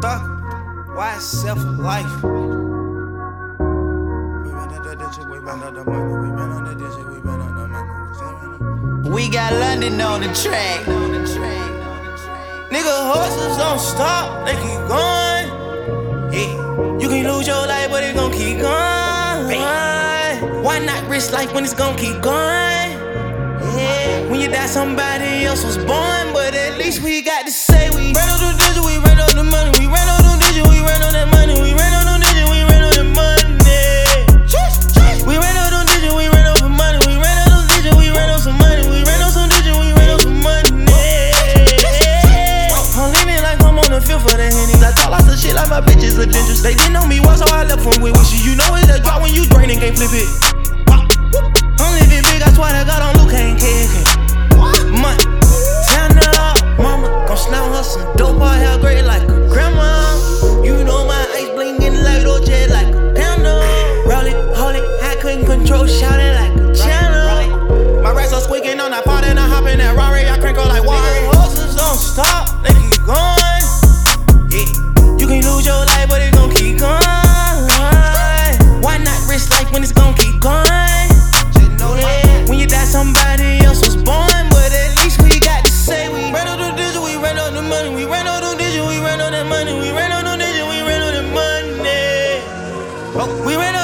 Thug, why self life? We ran out the digit, we ran out the money. We ran out the digit, we ran out the money. We got London on the track. Nigga, horses don't stop, they keep going. Yeah, you can lose your life, but it gon' keep going. Why not risk life when it's gon' keep going? Yeah, when you die, somebody else was born, but at least we got to say we ran out the digit, we ran out the money. We ran out the digit, we ran out that money. We ran out the digit, we ran out that money. We ran out the digit, we ran out some money. We ran out the digit, we ran out some money. We ran out some digit, we ran out some money. I'm leaning like I'm on the field for the Hennies. I talk lots of shit like my bitches are dangerous. They didn't know me once, so I left from with wishes. You know it's a drop when you drain and can't flip it. I'm living big, I swear to God, on Luke ain't kidding. Money, turn it up, mama. Gon' slam her some dope, her hair great like a grandma. You know my ice blingin' like OJ like a panda. Roll it, hold it, I couldn't control, shout it like a channel. My racks are squeaking on that pot and I hop in that Rari, I crank her like water. Horses don't stop, they keep going. Yeah, you can lose your life, but it gon' keep going. Why not risk life when it's gon' keep going? When you die, somebody else was born, but at least we got to say we ran out the digit, we ran out the money. We ran out the digit, we ran out that money. We ran out the digit, we ran out that money. We ran out